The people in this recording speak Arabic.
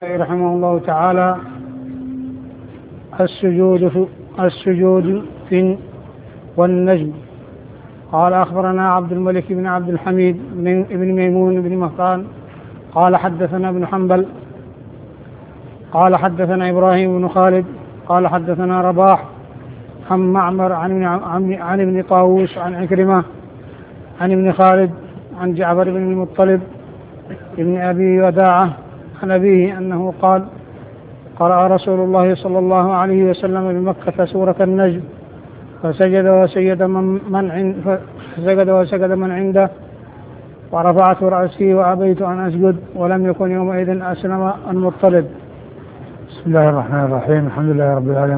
رحمه الله تعالى السجود في والنجم. قال أخبرنا عبد الملك بن عبد الحميد بن ميمون بن مهران قال حدثنا ابن حنبل قال حدثنا إبراهيم بن خالد قال حدثنا رباح عن معمر عن ابن طاووس عن عكرمة عن ابن خالد عن جعفر بن المطلب ابن أبي وداعة عن أبيه أنه قال: قرأ رسول الله صلى الله عليه وسلم بمكة سورة النجم فسجد وسجد من عنده ورفعت رأسي وأبيت أن أسجد ولم يكن يومئذ أسلم المطلب. بسم الله الرحمن الرحيم. الحمد لله رب العالمين